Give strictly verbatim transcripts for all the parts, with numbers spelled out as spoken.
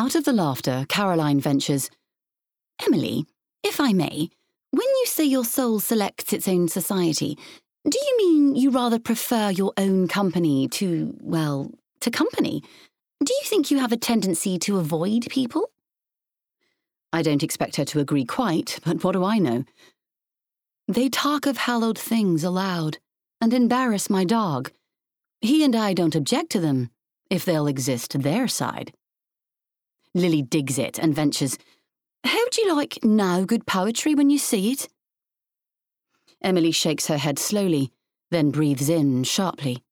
Out of the laughter, Caroline ventures, Emily, if I may, when you say your soul selects its own society, do you mean you rather prefer your own company to, well, to company? Do you think you have a tendency to avoid people? I don't expect her to agree quite, but what do I know? They talk of hallowed things aloud and embarrass my dog. He and I don't object to them, if they'll exist their side. Lily digs it and ventures, how do you like now good poetry when you see it? Emily shakes her head slowly, then breathes in sharply.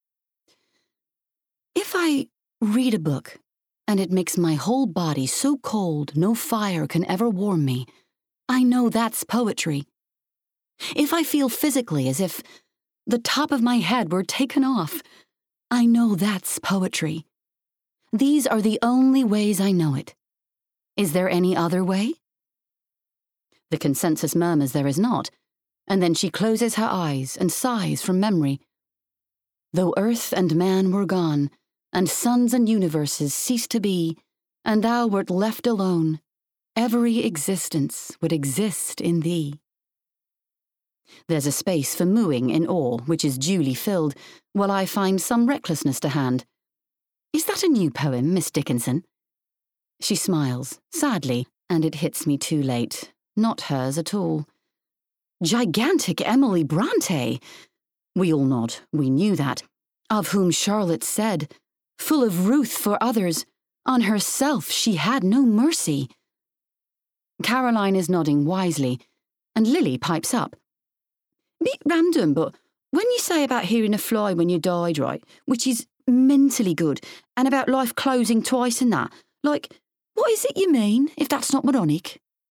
If I read a book, and it makes my whole body so cold no fire can ever warm me, I know that's poetry. If I feel physically as if the top of my head were taken off, I know that's poetry. These are the only ways I know it. Is there any other way? The consensus murmurs there is not, and then she closes her eyes and sighs from memory. Though earth and man were gone, and suns and universes ceased to be, and thou wert left alone, every existence would exist in thee. There's a space for mooing in awe, which is duly filled, while I find some recklessness to hand. Is that a new poem, Miss Dickinson? She smiles, sadly, and it hits me too late. Not hers at all. Gigantic Emily Bronte! We all nod, we knew that. Of whom Charlotte said, full of ruth for others, on herself she had no mercy. Caroline is nodding wisely, and Lily pipes up. Bit random, but when you say about hearing a fly when you died, right, which is mentally good, and about life closing twice and that, like, what is it you mean, if that's not moronic?